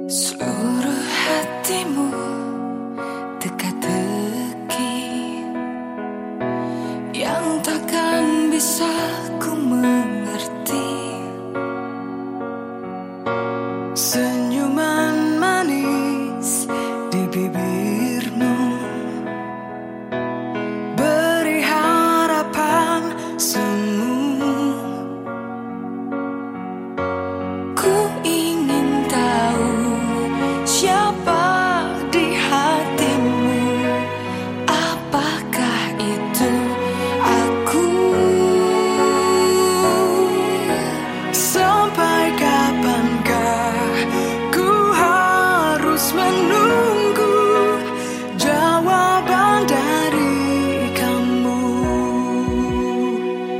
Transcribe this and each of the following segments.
Seluruh hatimu teka-teki yang takkan bisa ku mengerti. Senyuman manis di bibirmu beri harapan semu. Ku ingin tahu siapa di hatimu. Apakah itu aku? Sampai kapankah ku harus menunggu jawaban dari kamu?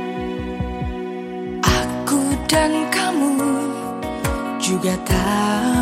Aku dan kamu juga tak